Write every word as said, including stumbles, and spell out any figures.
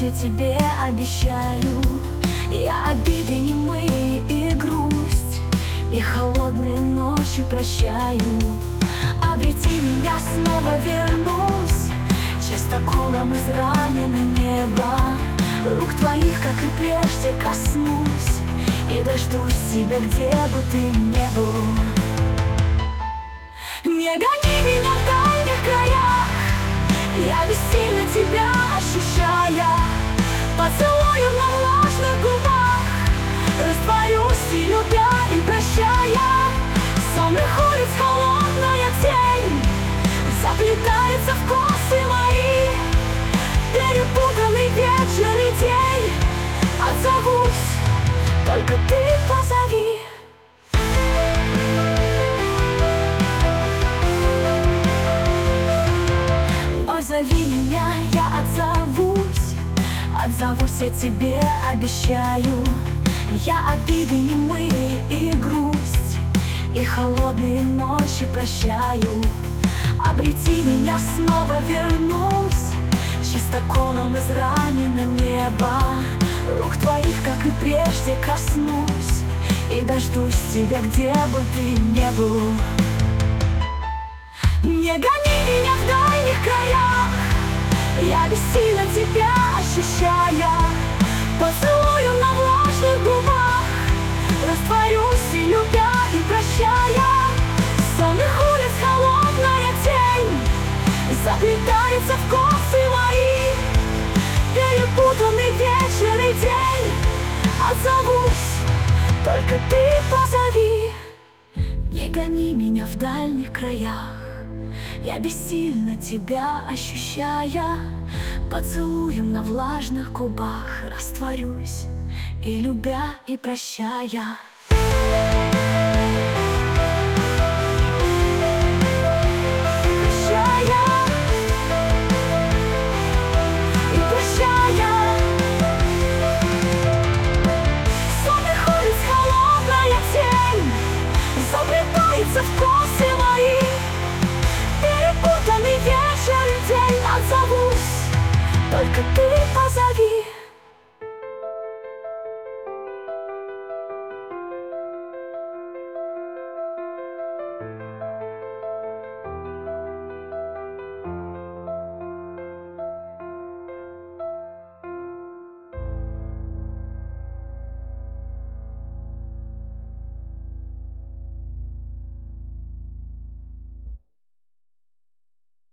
я тебе обещаю. Я обиды немые и грусть, и холодные ночи прощаю. Обрети меня, снова вернусь, чистоколом израненное небо. Рук твоих, как и прежде, коснусь и дождусь тебя, где бы ты ни был. Не гони меня в дальних краях, я бессильно тебя ощущая. Поцелую на влажных губах, растворюсь и любя, и прощая. Сонных улиц холодная тень заплетается в косы мои. Перепутанный вечер и день, отзовусь, только ты позови. Позови меня, я отзовусь, отзовусь, я тебе обещаю. Я обиды немые и грусть, и холодные ночи прощаю. Обрети меня, снова вернусь, чистоколом изранено небо. Рук твоих, как и прежде, коснусь и дождусь тебя, где бы ты ни был. Не гони меня в дальних краях, я бессильно тебя ощущая. Поцелую на влажных губах, растворюсь и любя, и прощая. Сонных улиц холодная тень заплетается в косы мои. Перепутанный вечер и день, отзовусь, только ты позови. Не гони меня в дальних краях, я бессильно тебя ощущая. Поцелуем на влажных губах растворюсь и любя, и прощая. В косы мои, перепутанный вечер и день, отзовусь, только ты.